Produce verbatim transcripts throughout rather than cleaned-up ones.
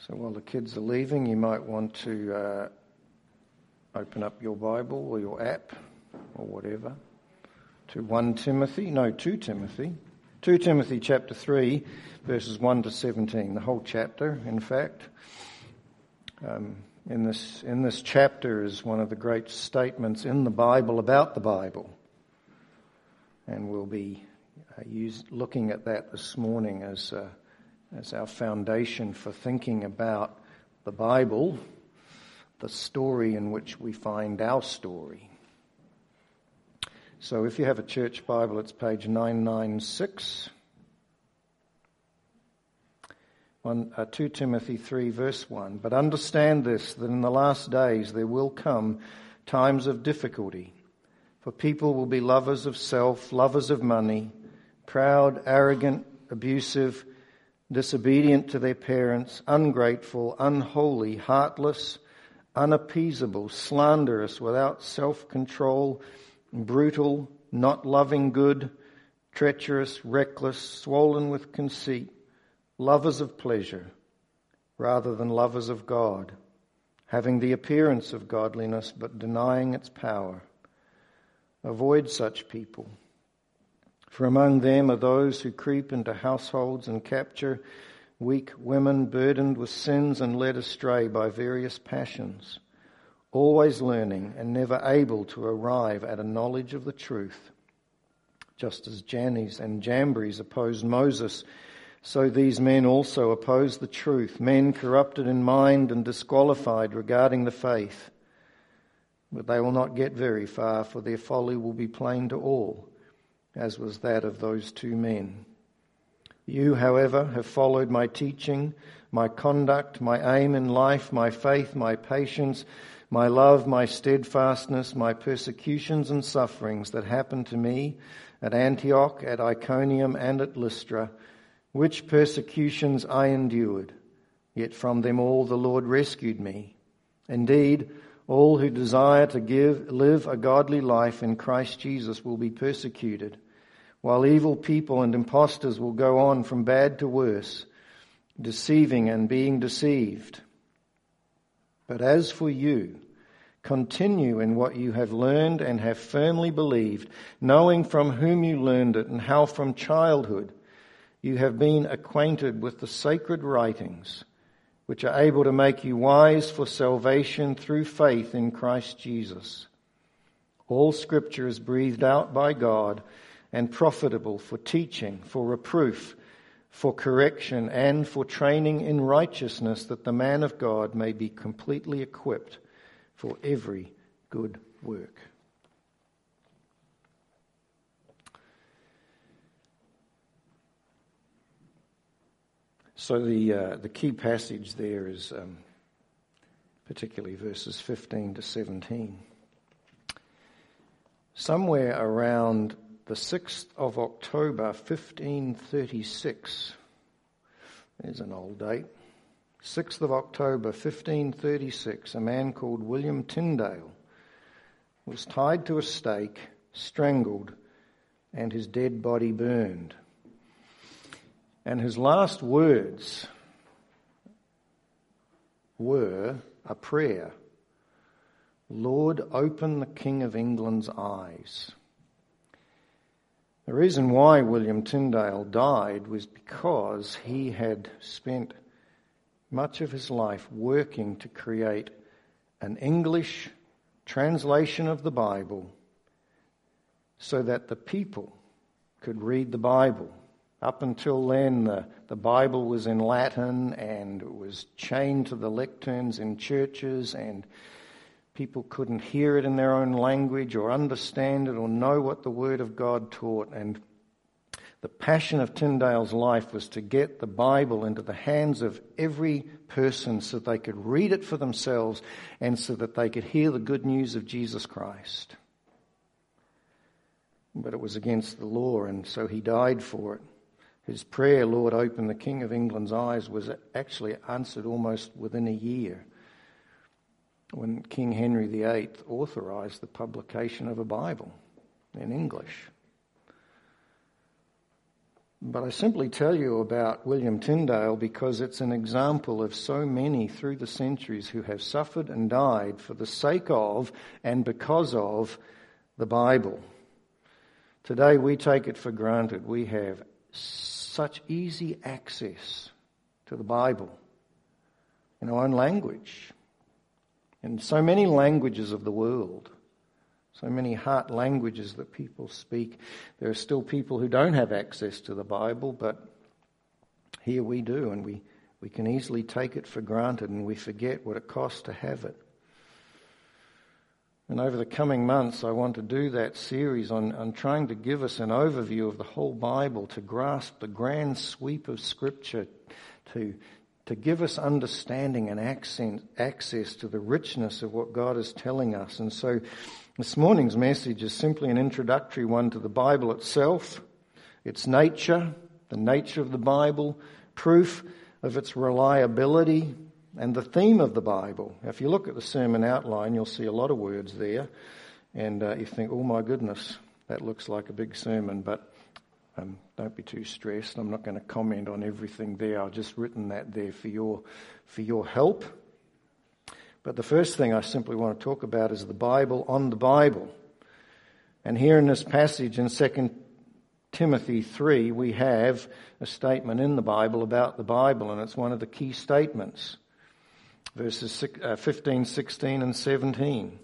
So while the kids are leaving, you might want to uh, open up your Bible or your app or whatever to First Timothy, no, Second Timothy. Second Timothy chapter three, verses one to seventeen, the whole chapter, in fact. Um, in this in this chapter is one of the great statements in the Bible about the Bible. And we'll be uh, use, looking at that this morning as uh, as our foundation for thinking about the Bible, the story in which we find our story. So if you have a church Bible, it's page nine ninety-six. One, uh, Second Timothy three, verse one. But understand this, that in the last days there will come times of difficulty. For people will be lovers of self, lovers of money, proud, arrogant, abusive, disobedient to their parents, ungrateful, unholy, heartless, unappeasable, slanderous, without self-control, brutal, not loving good, treacherous, reckless, swollen with conceit, lovers of pleasure rather than lovers of God, having the appearance of godliness but denying its power. Avoid such people. For among them are those who creep into households and capture weak women burdened with sins and led astray by various passions, always learning and never able to arrive at a knowledge of the truth. Just as Jannes and Jambres opposed Moses, so these men also oppose the truth, men corrupted in mind and disqualified regarding the faith. But they will not get very far, for their folly will be plain to all, as was that of those two men. You, however, have followed my teaching, my conduct, my aim in life, my faith, my patience, my love, my steadfastness, my persecutions and sufferings that happened to me at Antioch, at Iconium, and at Lystra, which persecutions I endured, yet from them all the Lord rescued me. Indeed, all who desire to give, live a godly life in Christ Jesus will be persecuted, while evil people and impostors will go on from bad to worse, deceiving and being deceived. But as for you, continue in what you have learned and have firmly believed, knowing from whom you learned it and how from childhood you have been acquainted with the sacred writings, which are able to make you wise for salvation through faith in Christ Jesus. All Scripture is breathed out by God and profitable for teaching, for reproof, for correction, and for training in righteousness, that the man of God may be completely equipped for every good work. So the uh, the key passage there is um, particularly verses fifteen to seventeen. Somewhere around the sixth of October, fifteen thirty-six, there's an old date, sixth of October, fifteen thirty-six, a man called William Tyndale was tied to a stake, strangled, and his dead body burned. And his last words were a prayer. Lord, open the King of England's eyes. The reason why William Tyndale died was because he had spent much of his life working to create an English translation of the Bible so that the people could read the Bible. Up until then, the, the Bible was in Latin and it was chained to the lecterns in churches, and people couldn't hear it in their own language or understand it or know what the Word of God taught. And the passion of Tyndale's life was to get the Bible into the hands of every person so they could read it for themselves and so that they could hear the good news of Jesus Christ. But it was against the law, and so he died for it. His prayer, Lord, open the King of England's eyes, was actually answered almost within a year when King Henry the Eighth authorised the publication of a Bible in English. But I simply tell you about William Tyndale because it's an example of so many through the centuries who have suffered and died for the sake of and because of the Bible. Today we take it for granted. We have such easy access to the Bible in our own language, in so many languages of the world. So many heart languages that people speak. There are still people who don't have access to the Bible, but here we do, and we, we can easily take it for granted, and we forget what it costs to have it. And over the coming months, I want to do that series on, on trying to give us an overview of the whole Bible, to grasp the grand sweep of Scripture, to to give us understanding and accent, access to the richness of what God is telling us. And so this morning's message is simply an introductory one to the Bible itself, its nature, the nature of the Bible, proof of its reliability, and the theme of the Bible. If you look at the sermon outline, you'll see a lot of words there, and uh, you think, oh my goodness, that looks like a big sermon, but Um, don't be too stressed. I'm not going to comment on everything there. I've just written that there for your for your help. But the first thing I simply want to talk about is the Bible on the Bible. And here in this passage in Second Timothy three, we have a statement in the Bible about the Bible, and it's one of the key statements. Verses fifteen, sixteen, and seventeen.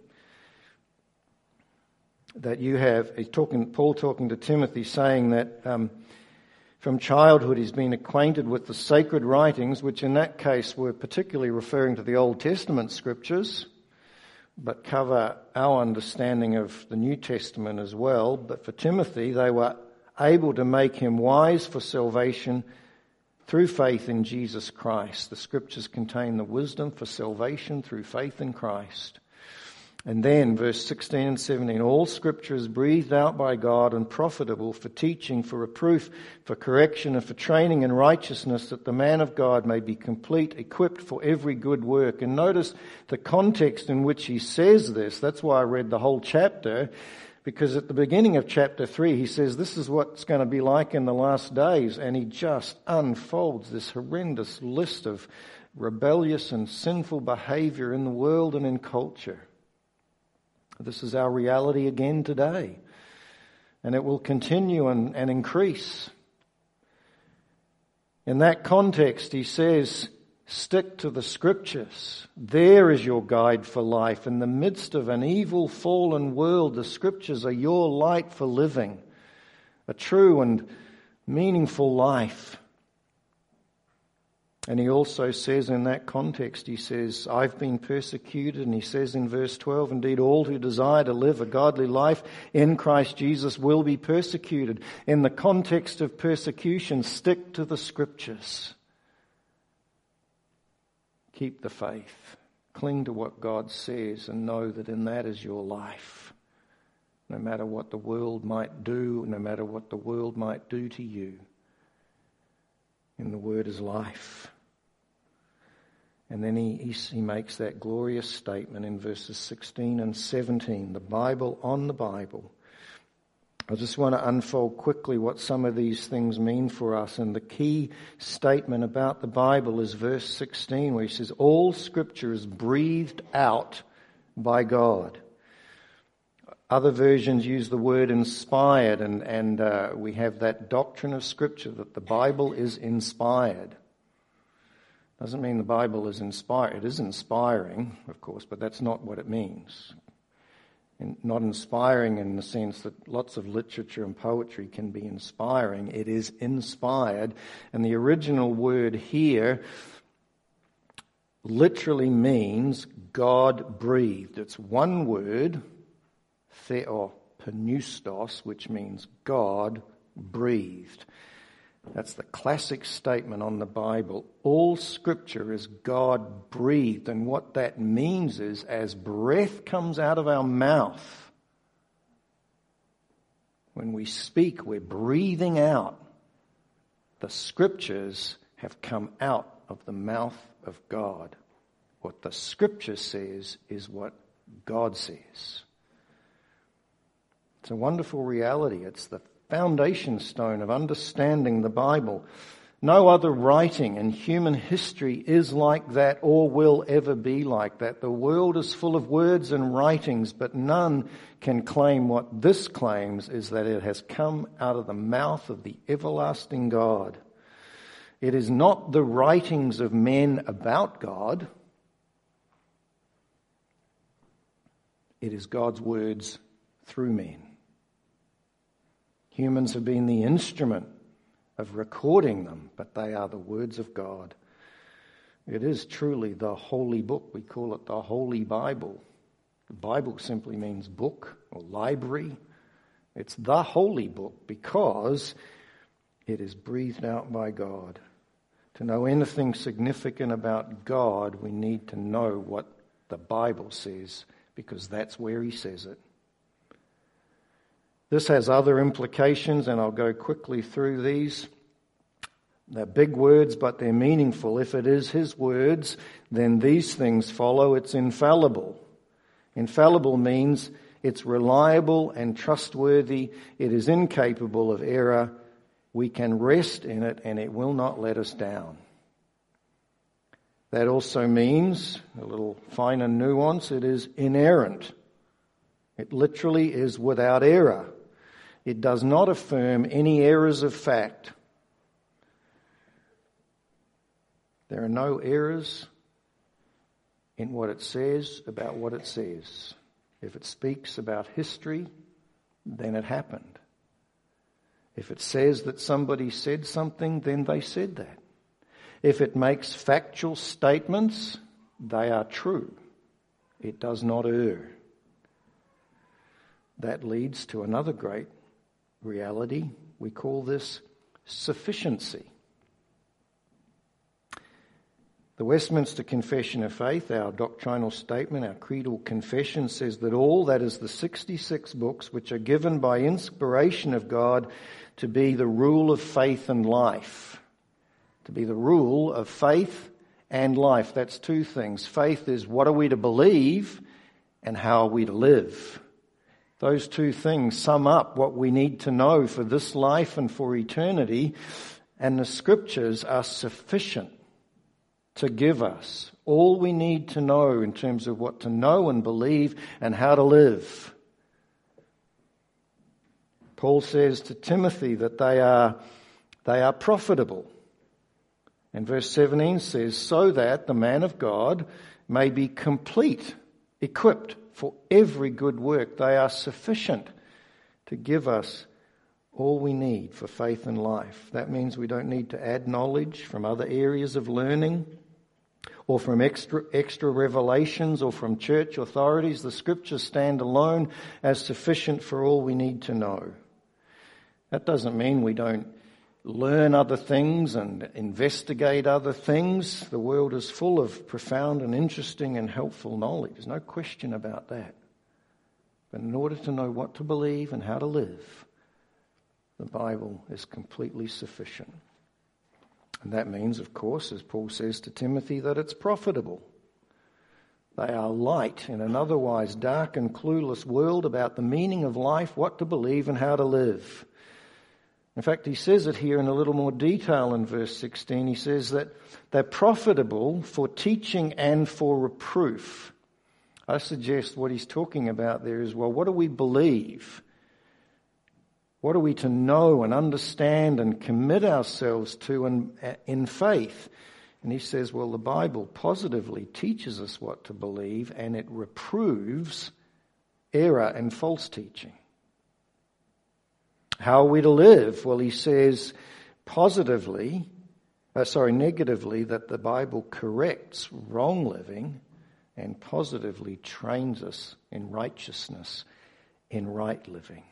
That you have, he's talking, Paul talking to Timothy, saying that um, from childhood he's been acquainted with the sacred writings, which in that case were particularly referring to the Old Testament scriptures, but cover our understanding of the New Testament as well. But for Timothy, they were able to make him wise for salvation through faith in Jesus Christ. The scriptures contain the wisdom for salvation through faith in Christ. And then, verse sixteen and seventeen, all Scripture is breathed out by God and profitable for teaching, for reproof, for correction, and for training in righteousness, that the man of God may be complete, equipped for every good work. And notice the context in which he says this. That's why I read the whole chapter, because at the beginning of chapter three, he says this is what's going to be like in the last days. And he just unfolds this horrendous list of rebellious and sinful behavior in the world and in culture. This is our reality again today, and it will continue and, and increase. In that context, he says, stick to the Scriptures. There is your guide for life. In the midst of an evil, fallen world, the Scriptures are your light for living a true and meaningful life. And he also says in that context, he says, I've been persecuted. And he says in verse twelve, indeed, all who desire to live a godly life in Christ Jesus will be persecuted. In the context of persecution, stick to the Scriptures. Keep the faith. Cling to what God says and know that in that is your life. No matter what the world might do, no matter what the world might do to you, in the Word is life. And then he, he, he makes that glorious statement in verses sixteen and seventeen, the Bible on the Bible. I just want to unfold quickly what some of these things mean for us. And the key statement about the Bible is verse sixteen, where he says, all Scripture is breathed out by God. Other versions use the word inspired, and, and uh, we have that doctrine of Scripture that the Bible is inspired. Doesn't mean the Bible is inspired. It is inspiring, of course, but that's not what it means. And not inspiring in the sense that lots of literature and poetry can be inspiring. It is inspired. And the original word here literally means God breathed. It's one word, theopneustos, which means God breathed. That's the classic statement on the Bible. All Scripture is God breathed, and what that means is as breath comes out of our mouth, when we speak, we're breathing out. The Scriptures have come out of the mouth of God. What the Scripture says is what God says. It's a wonderful reality. It's the foundation stone of understanding the Bible. No other writing in human history is like that or will ever be like that. The world is full of words and writings, but none can claim what this claims, is that it has come out of the mouth of the everlasting God. It is not the writings of men about God. It is God's words through men. Humans have been the instrument of recording them, but they are the words of God. It is truly the holy book. We call it the Holy Bible. The Bible simply means book or library. It's the holy book because it is breathed out by God. To know anything significant about God, we need to know what the Bible says, because that's where he says it. This has other implications, and I'll go quickly through these. They're big words, but they're meaningful. If it is his words, then these things follow. It's infallible. Infallible means it's reliable and trustworthy. It is incapable of error. We can rest in it, and it will not let us down. That also means, a little finer nuance, it is inerrant. It literally is without error. It does not affirm any errors of fact. There are no errors in what it says about what it says. If it speaks about history, then it happened. If it says that somebody said something, then they said that. If it makes factual statements, they are true. It does not err. That leads to another great reality. We call this sufficiency. The Westminster Confession of Faith, our doctrinal statement, our creedal confession, says that all, that is the sixty-six books which are given by inspiration of God to be the rule of faith and life. To be the rule of faith and life. That's two things. Faith is what are we to believe and how are we to live. Those two things sum up what we need to know for this life and for eternity, and the scriptures are sufficient to give us all we need to know in terms of what to know and believe and how to live. Paul says to Timothy that they are, they are profitable. And verse seventeen says, so that the man of God may be complete, equipped for every good work. They are sufficient to give us all we need for faith and life. That means we don't need to add knowledge from other areas of learning or from extra, extra revelations or from church authorities. The scriptures stand alone as sufficient for all we need to know. That doesn't mean we don't learn other things and investigate other things. The world is full of profound and interesting and helpful knowledge. There's no question about that. But in order to know what to believe and how to live, the Bible is completely sufficient. And that means, of course, as Paul says to Timothy, that it's profitable. They are light in an otherwise dark and clueless world about the meaning of life, what to believe and how to live. In fact, he says it here in a little more detail in verse sixteen. He says that they're profitable for teaching and for reproof. I suggest what he's talking about there is, well, what do we believe? What are we to know and understand and commit ourselves to in, in faith? And he says, well, the Bible positively teaches us what to believe, and it reproves error and false teaching. How are we to live? Well, he says positively, uh, sorry, negatively, that the Bible corrects wrong living and positively trains us in righteousness, in right living.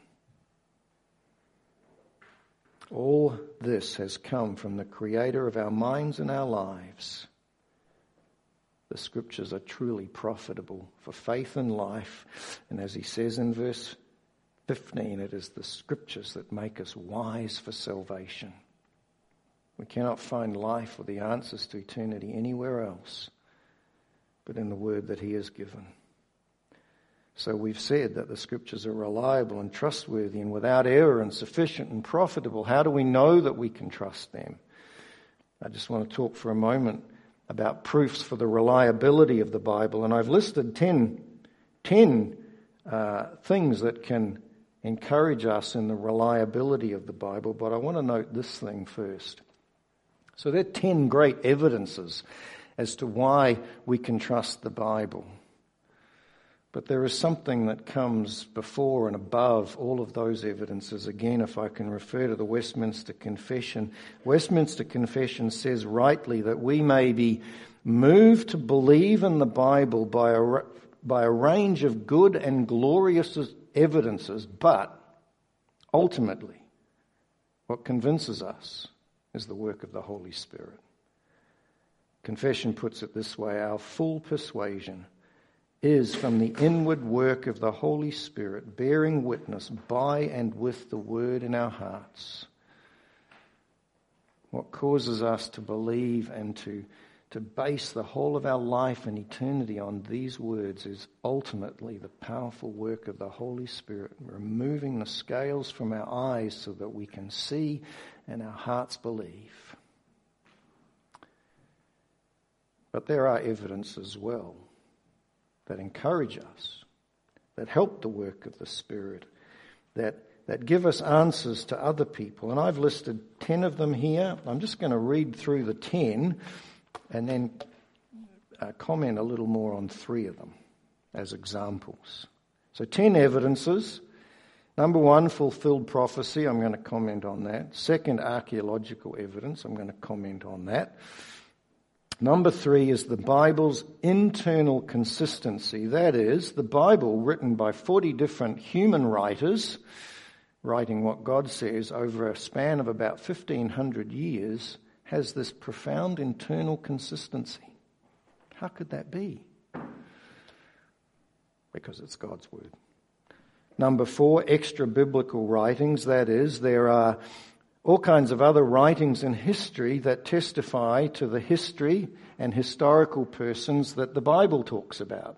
All this has come from the Creator of our minds and our lives. The scriptures are truly profitable for faith and life. And as he says in verse fifteen, it is the scriptures that make us wise for salvation. We cannot find life or the answers to eternity anywhere else but in the word that he has given. So we've said that the Scriptures are reliable and trustworthy and without error and sufficient and profitable. How do we know that we can trust them? I just want to talk for a moment about proofs for the reliability of the Bible. And I've listed ten, ten uh, things that can encourage us in the reliability of the Bible, but I want to note this thing first. So there are ten great evidences as to why we can trust the Bible. But there is something that comes before and above all of those evidences. Again, if I can refer to the Westminster Confession. Westminster Confession says rightly that we may be moved to believe in the Bible by a, by a range of good and glorious evidences, but ultimately what convinces us is the work of the Holy Spirit. Confession puts it this way: our full persuasion is from the inward work of the Holy Spirit, bearing witness by and with the word in our hearts. What causes us to believe and to, to base the whole of our life and eternity on these words is ultimately the powerful work of the Holy Spirit, removing the scales from our eyes so that we can see and our hearts believe. But there are evidence as well that encourage us, that help the work of the Spirit, that, that give us answers to other people. And I've listed ten of them here. I'm just going to read through the ten and then uh, comment a little more on three of them as examples. So ten evidences. Number one, fulfilled prophecy. I'm going to comment on that. Second, archaeological evidence. I'm going to comment on that. Number three is the Bible's internal consistency. That is, the Bible, written by forty different human writers, writing what God says over a span of about fifteen hundred years, has this profound internal consistency. How could that be? Because it's God's word. Number four, extra-biblical writings. That is, there are all kinds of other writings in history that testify to the history and historical persons that the Bible talks about.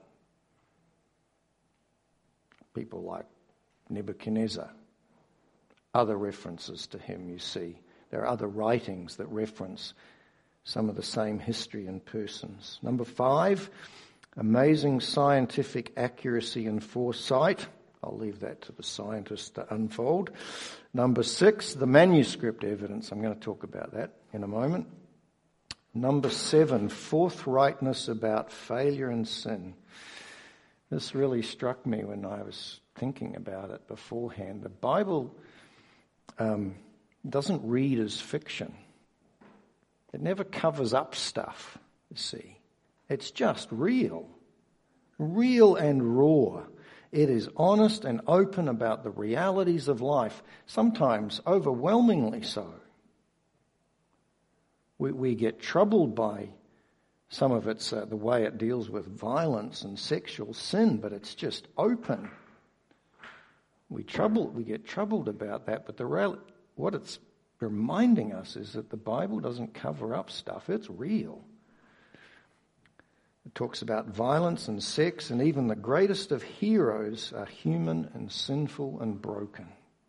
People like Nebuchadnezzar. Other references to him, you see. There are other writings that reference some of the same history and persons. Number five, amazing scientific accuracy and foresight. I'll leave that to the scientists to unfold. Number six, the manuscript evidence. I'm going to talk about that in a moment. Number seven, forthrightness about failure and sin. This really struck me when I was thinking about it beforehand. The Bible um, doesn't read as fiction. It never covers up stuff, you see. It's just real. Real and raw. It is honest and open about the realities of life, sometimes overwhelmingly so. We, we get troubled by some of it's uh, the way it deals with violence and sexual sin, but it's just open. We trouble, we get troubled about that, but the real, what it's reminding us is that the Bible doesn't cover up stuff. It's real. It talks about violence and sex, and even the greatest of heroes are human and sinful and broken.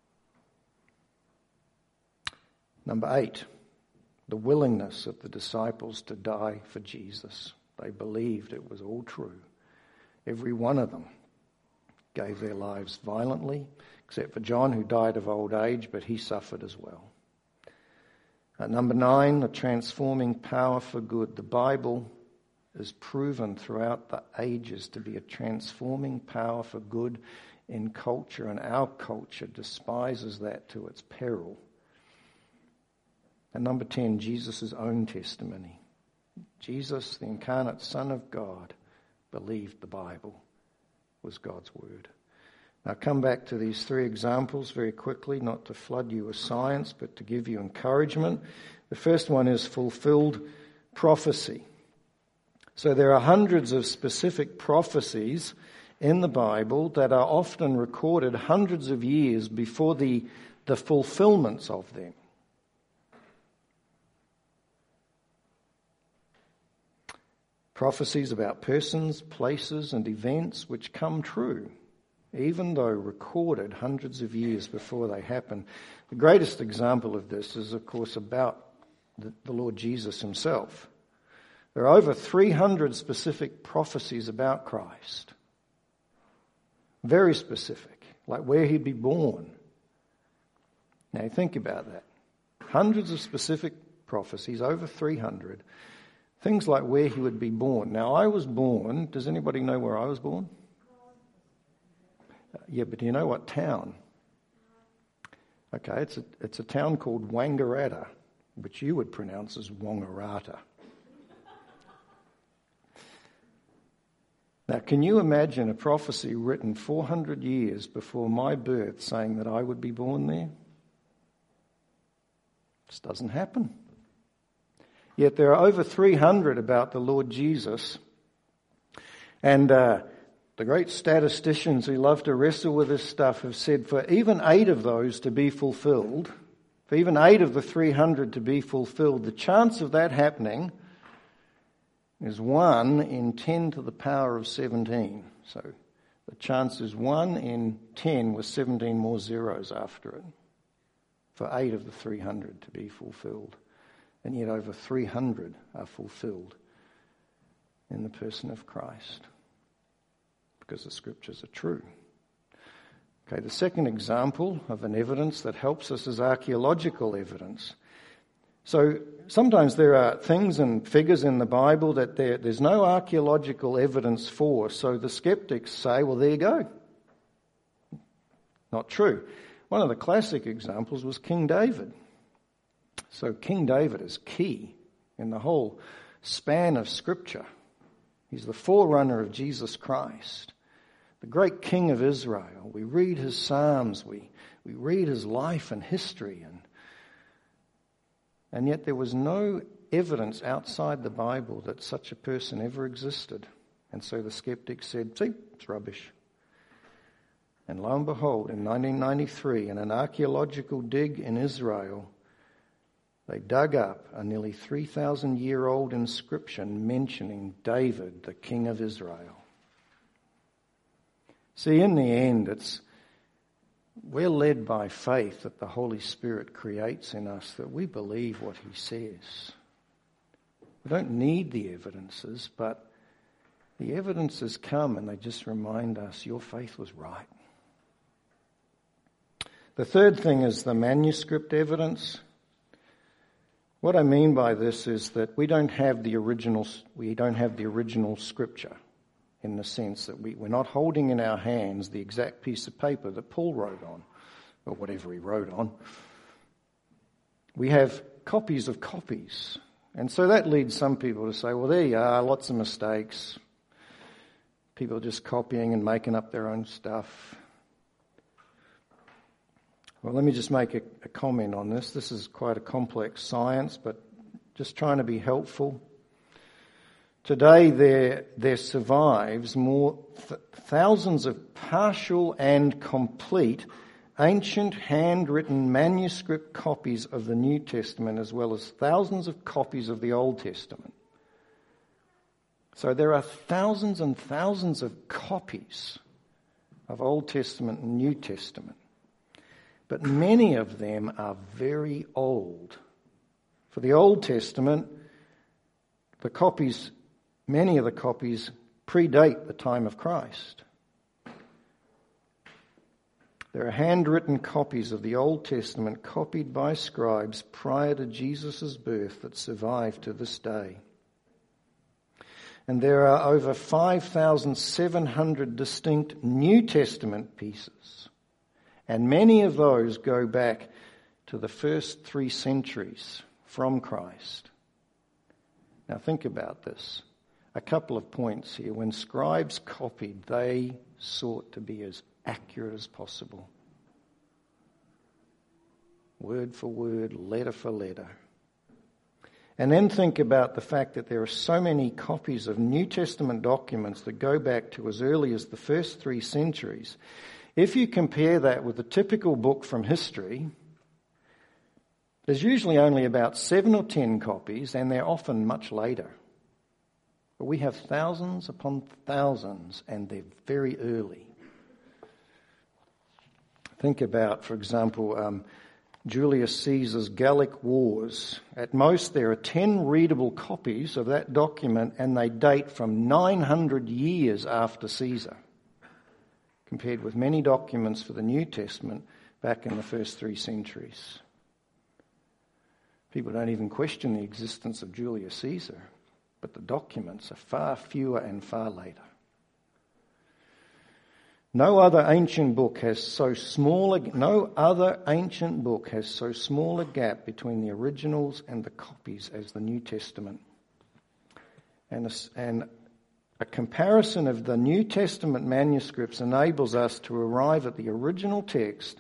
Number eight, the willingness of the disciples to die for Jesus. They believed it was all true. Every one of them gave their lives violently, except for John, who died of old age, but he suffered as well. At number nine, the transforming power for good. The Bible is proven throughout the ages to be a transforming power for good in culture, and our culture despises that to its peril. And number ten, Jesus' own testimony. Jesus, the incarnate Son of God, believed the Bible was God's word. Now come back to these three examples very quickly, not to flood you with science, but to give you encouragement. The first one is fulfilled prophecy. So there are hundreds of specific prophecies in the Bible that are often recorded hundreds of years before the, the fulfillments of them. Prophecies about persons, places, and events which come true, even though recorded hundreds of years before they happen. The greatest example of this is, of course, about the, the Lord Jesus himself. There are over three hundred specific prophecies about Christ. Very specific, like where he'd be born. Now think about that. Hundreds of specific prophecies, over three hundred. Things like where he would be born. Now I was born, does anybody know where I was born? Uh, yeah, but do you know what town? Okay, it's a, it's a town called Wangaratta, which you would pronounce as Wongarata. Now, can you imagine a prophecy written four hundred years before my birth saying that I would be born there? This doesn't happen. Yet there are over three hundred about the Lord Jesus. And uh, the great statisticians who love to wrestle with this stuff have said for even eight of those to be fulfilled, for even eight of the three hundred to be fulfilled, the chance of that happening is one in ten to the power of seventeen. So the chance is one in ten with seventeen more zeros after it for eight of the three hundred to be fulfilled. And yet over three hundred are fulfilled in the person of Christ because the scriptures are true. Okay, the second example of an evidence that helps us is archaeological evidence. So sometimes there are things and figures in the Bible that there, there's no archaeological evidence for, so the skeptics say, well, there you go. Not true. One of the classic examples was King David. So King David is key in the whole span of Scripture. He's the forerunner of Jesus Christ, the great King of Israel. We read his Psalms, we, we read his life and history, and And yet there was no evidence outside the Bible that such a person ever existed. And so the skeptics said, see, it's rubbish. And lo and behold, in nineteen ninety-three, in an archaeological dig in Israel, they dug up a nearly three thousand year old inscription mentioning David, the King of Israel. See, in the end, it's we're led by faith that the Holy Spirit creates in us, that we believe what he says. We don't need the evidences, but the evidences come and they just remind us your faith was right. The third thing is the manuscript evidence. What I mean by this is that we don't have the original, we don't have the original scripture, in the sense that we, we're not holding in our hands the exact piece of paper that Paul wrote on, or whatever he wrote on. We have copies of copies. And so that leads some people to say, well, there you are, lots of mistakes. People just copying and making up their own stuff. Well, let me just make a, a comment on this. This is quite a complex science, but just trying to be helpful. Today there, there survives more th- thousands of partial and complete ancient handwritten manuscript copies of the New Testament, as well as thousands of copies of the Old Testament. So there are thousands and thousands of copies of Old Testament and New Testament. But many of them are very old. For the Old Testament, the copies, many of the copies predate the time of Christ. There are handwritten copies of the Old Testament copied by scribes prior to Jesus' birth that survive to this day. And there are over five thousand seven hundred distinct New Testament pieces. And many of those go back to the first three centuries from Christ. Now think about this. A couple of points here. When scribes copied, they sought to be as accurate as possible. Word for word, letter for letter. And then think about the fact that there are so many copies of New Testament documents that go back to as early as the first three centuries. If you compare that with a typical book from history, there's usually only about seven or ten copies, and they're often much later. But we have thousands upon thousands, and they're very early. Think about, for example, um, Julius Caesar's Gallic Wars. At most, there are ten readable copies of that document, and they date from nine hundred years after Caesar, compared with many documents for the New Testament back in the first three centuries. People don't even question the existence of Julius Caesar, but the documents are far fewer and far later. No other ancient book has so small a, no other ancient book has so small a gap between the originals and the copies as the New Testament. And a, and a comparison of the New Testament manuscripts enables us to arrive at the original text.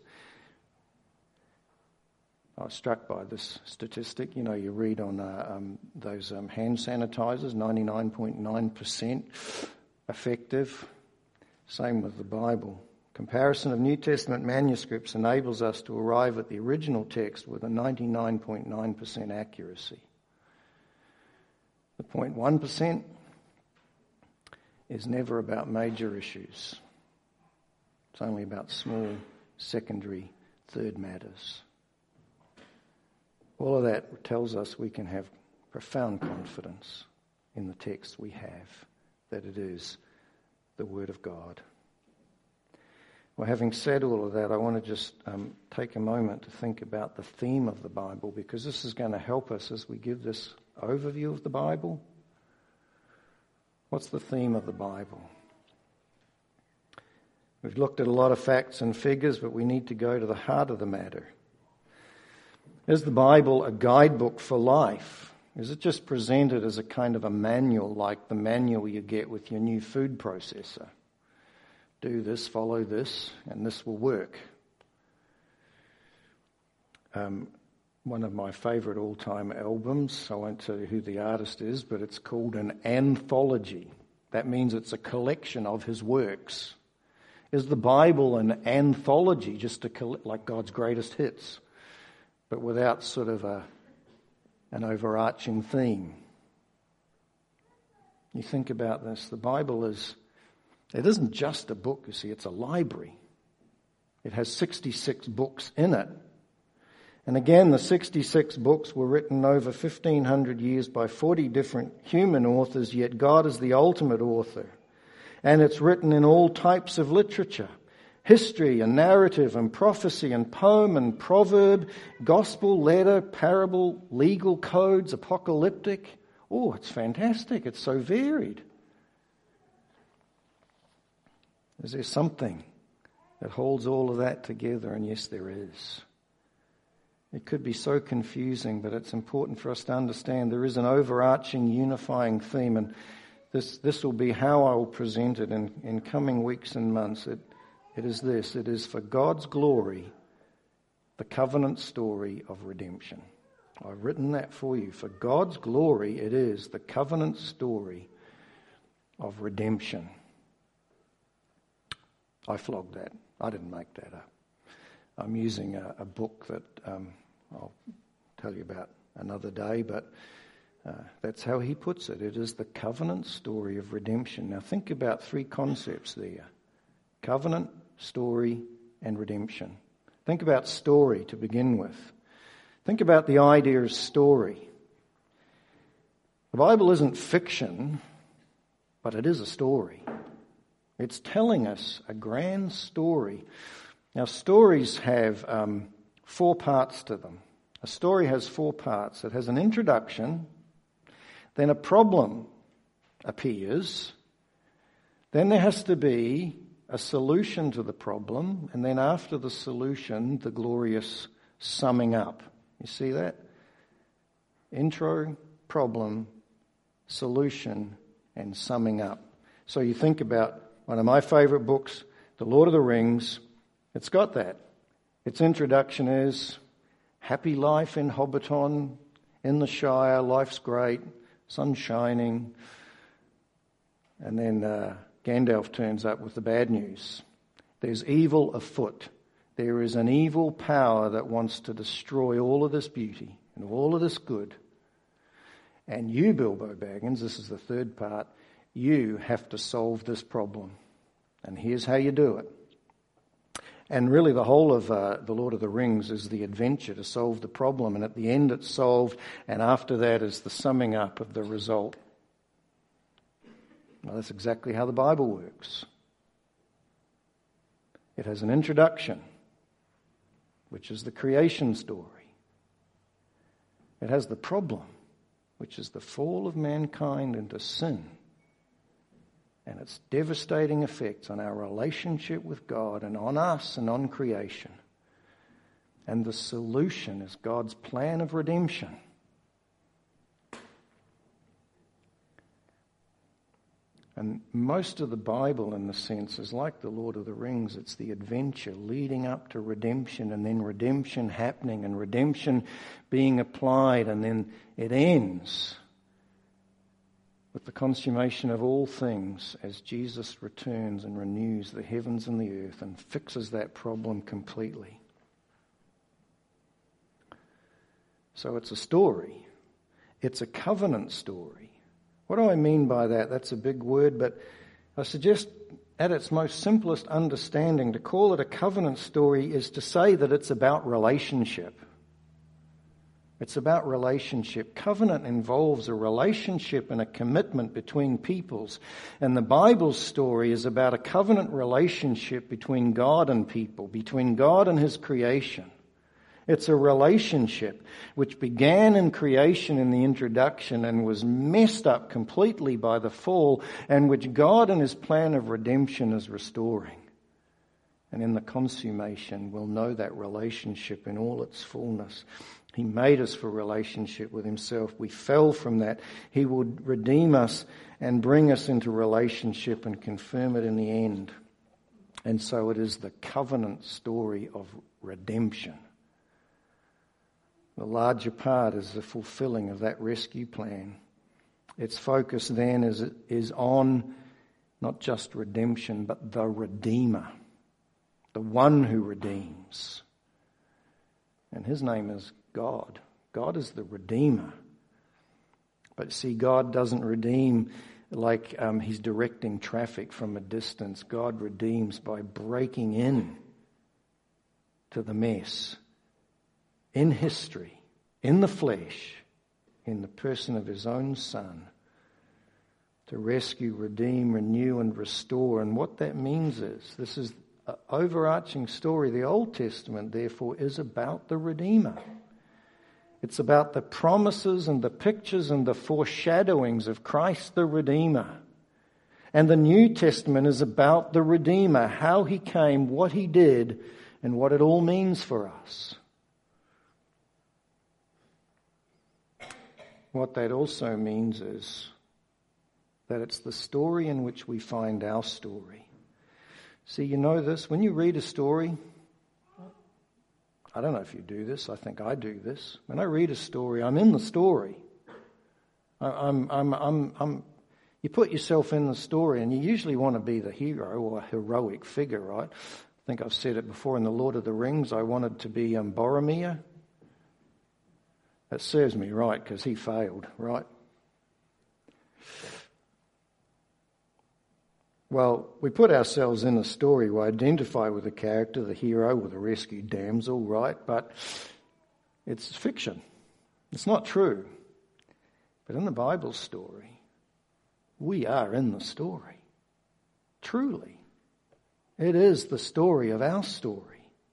I was struck by this statistic. You know, you read on uh, um, those um, hand sanitizers, ninety-nine point nine percent effective. Same with the Bible. Comparison of New Testament manuscripts enables us to arrive at the original text with a ninety-nine point nine percent accuracy. The zero point one percent is never about major issues. It's only about small, secondary, third matters. All of that tells us we can have profound confidence in the text we have, that it is the Word of God. Well, having said all of that, I want to just um, take a moment to think about the theme of the Bible, because this is going to help us as we give this overview of the Bible. What's the theme of the Bible? We've looked at a lot of facts and figures, but we need to go to the heart of the matter. Is the Bible a guidebook for life? Is it just presented as a kind of a manual, like the manual you get with your new food processor? Do this, follow this, and this will work. Um, one of my favourite all-time albums, I won't tell you who the artist is, but it's called an anthology. That means it's a collection of his works. Is the Bible an anthology, just a collect, like God's greatest hits, but without sort of a an overarching theme? You think about this, the Bible is, it isn't just a book, you see, it's a library. It has sixty-six books in it. And again, the sixty-six books were written over fifteen hundred years by forty different human authors, yet God is the ultimate author. And it's written in all types of literature. History and narrative and prophecy and poem and proverb, gospel, letter, parable, legal codes, apocalyptic. Oh, it's fantastic. It's so varied. Is there something that holds all of that together? And yes, there is. It could be so confusing, but it's important for us to understand there is an overarching, unifying theme. And this, this will be how I will present it in, in coming weeks and months. It, It is this, it is for God's glory, the covenant story of redemption. I've written that for you. For God's glory, it is the covenant story of redemption. I flogged that. I didn't make that up. I'm using a, a book that um, I'll tell you about another day, but uh, that's how he puts it. It is the covenant story of redemption. Now think about three concepts there. Covenant, story, and redemption. Think about story to begin with. Think about the idea of story. The Bible isn't fiction, but it is a story. It's telling us a grand story. Now, stories have um, four parts to them. A story has four parts. It has an introduction, then a problem appears, then there has to be a solution to the problem, and then after the solution, the glorious summing up. You see that? Intro, problem, solution, and summing up. So you think about one of my favourite books, The Lord of the Rings. It's got that. Its introduction is, happy life in Hobbiton, in the Shire, life's great, sun's shining. And then uh, Gandalf turns up with the bad news. There's evil afoot. There is an evil power that wants to destroy all of this beauty and all of this good. And you, Bilbo Baggins, this is the third part, you have to solve this problem. And here's how you do it. And really the whole of uh, The Lord of the Rings is the adventure to solve the problem. And at the end it's solved, and after that is the summing up of the result. Well, that's exactly how the Bible works. It has an introduction, which is the creation story. It has the problem, which is the fall of mankind into sin and its devastating effects on our relationship with God and on us and on creation. And the solution is God's plan of redemption. And most of the Bible, in the sense, is like The Lord of the Rings. It's the adventure leading up to redemption, and then redemption happening, and redemption being applied, and then it ends with the consummation of all things as Jesus returns and renews the heavens and the earth and fixes that problem completely. So it's a story. It's a covenant story. What do I mean by that? That's a big word, but I suggest at its most simplest understanding, to call it a covenant story is to say that it's about relationship. It's about relationship. Covenant involves a relationship and a commitment between peoples. And the Bible's story is about a covenant relationship between God and people, between God and His creation. It's a relationship which began in creation in the introduction and was messed up completely by the fall, and which God in His plan of redemption is restoring. And in the consummation, we'll know that relationship in all its fullness. He made us for relationship with Himself. We fell from that. He will redeem us and bring us into relationship and confirm it in the end. And so it is the covenant story of redemption. The larger part is the fulfilling of that rescue plan. Its focus then is, is on not just redemption, but the Redeemer, the one who redeems. And His name is God. God is the Redeemer. But see, God doesn't redeem like um, He's directing traffic from a distance. God redeems by breaking in to the mess in history, in the flesh, in the person of His own Son, to rescue, redeem, renew, and restore. And what that means is, this is an overarching story. The Old Testament, therefore, is about the Redeemer. It's about the promises and the pictures and the foreshadowings of Christ the Redeemer. And the New Testament is about the Redeemer, how He came, what He did, and what it all means for us. What that also means is that it's the story in which we find our story. See, you know this, when you read a story, I don't know if you do this, I think I do this. When I read a story, I'm in the story. I, I'm, I'm, I'm, I'm, you put yourself in the story, and you usually want to be the hero or a heroic figure, right? I think I've said it before in The Lord of the Rings, I wanted to be um, Boromir. That serves me right, because he failed, right? Well, we put ourselves in the story. We identify with the character, the hero, with the rescued damsel, right? But it's fiction. It's not true. But in the Bible story, we are in the story. Truly. It is the story of our story.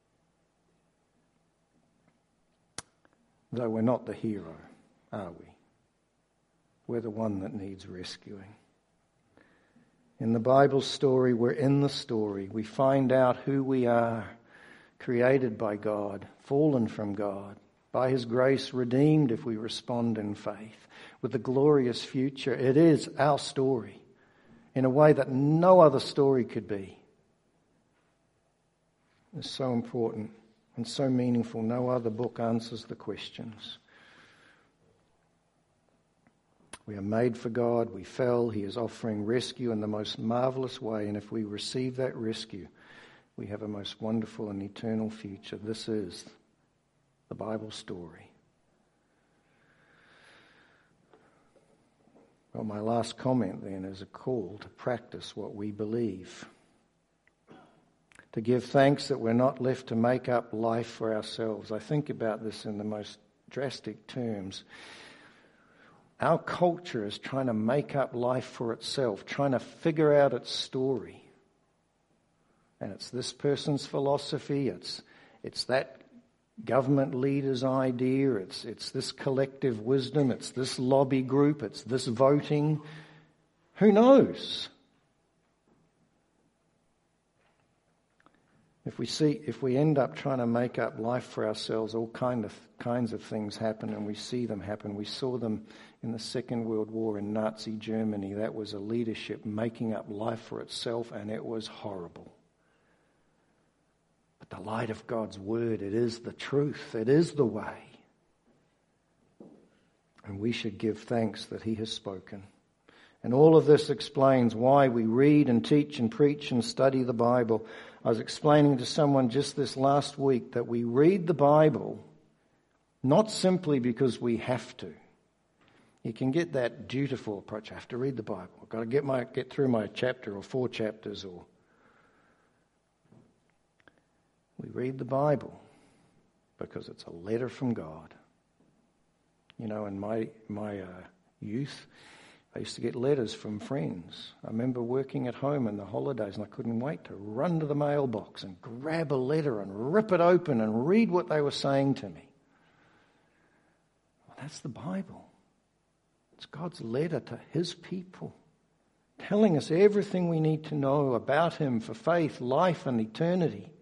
Though we're not the hero, are we? We're the one that needs rescuing. In the Bible story, we're in the story. We find out who we are, created by God, fallen from God, by His grace redeemed if we respond in faith, with a glorious future. It is our story in a way that no other story could be. It's so important and so meaningful. No other book answers the questions. We are made for God. We fell. He is offering rescue in the most marvelous way. And if we receive that rescue, we have a most wonderful and eternal future. This is the Bible story. Well, my last comment then is a call to practice what we believe. To give thanks that we're not left to make up life for ourselves. I think about this in the most drastic terms. Our culture is trying to make up life for itself, trying to figure out its story. And it's this person's philosophy, it's it's that government leader's idea, it's it's this collective wisdom, it's this lobby group, it's this voting. Who knows? If we see, if we end up trying to make up life for ourselves, all kind of kinds of things happen, and we see them happen. We saw them in the Second World War in Nazi Germany. That was a leadership making up life for itself, and it was horrible. But the light of God's word, it is the truth, it is the way. And we should give thanks that he has spoken. And all of this explains why we read and teach and preach and study the Bible. I was explaining to someone just this last week that we read the Bible not simply because we have to. You can get that dutiful approach. I have to read the Bible. I've got to get my get through my chapter or four chapters. Or we read the Bible because it's a letter from God. You know, in my my uh, youth, I used to get letters from friends. I remember working at home in the holidays and I couldn't wait to run to the mailbox and grab a letter and rip it open and read what they were saying to me. Well, that's the Bible. It's God's letter to his people, telling us everything we need to know about him for faith, life, and eternity.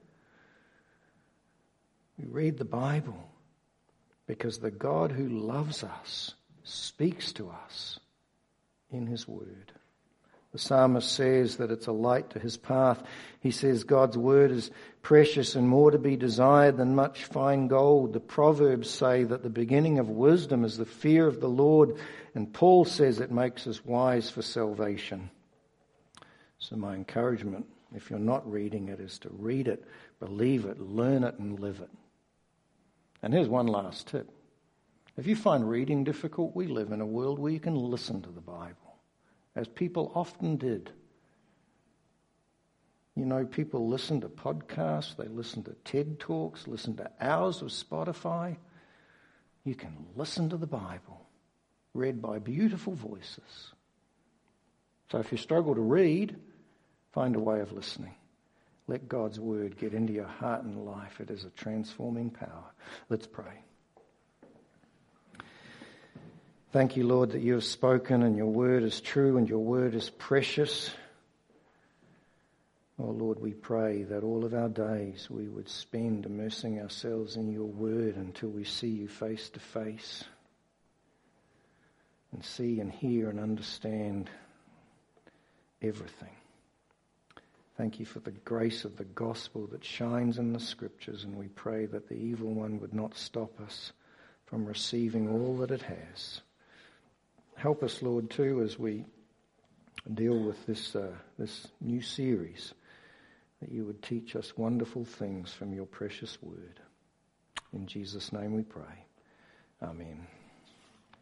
We read the Bible because the God who loves us speaks to us in his word. The psalmist says that it's a light to his path. He says God's word is precious and more to be desired than much fine gold. The Proverbs say that the beginning of wisdom is the fear of the Lord, and Paul says it makes us wise for salvation. So my encouragement, if you're not reading it, is to read it, believe it, learn it, and live it. And here's one last tip. If you find reading difficult, we live in a world where you can listen to the Bible, as people often did. You know, people listen to podcasts, they listen to TED Talks, listen to hours of Spotify. You can listen to the Bible, read by beautiful voices. So if you struggle to read, find a way of listening. Let God's word get into your heart and life. It is a transforming power. Let's pray. Thank you, Lord, that you have spoken and your word is true and your word is precious. Oh, Lord, we pray that all of our days we would spend immersing ourselves in your word until we see you face to face and see and hear and understand everything. Thank you for the grace of the gospel that shines in the scriptures, and we pray that the evil one would not stop us from receiving all that it has. Help us, Lord, too, as we deal with this uh, this new series, that you would teach us wonderful things from your precious word. In Jesus' name we pray. Amen.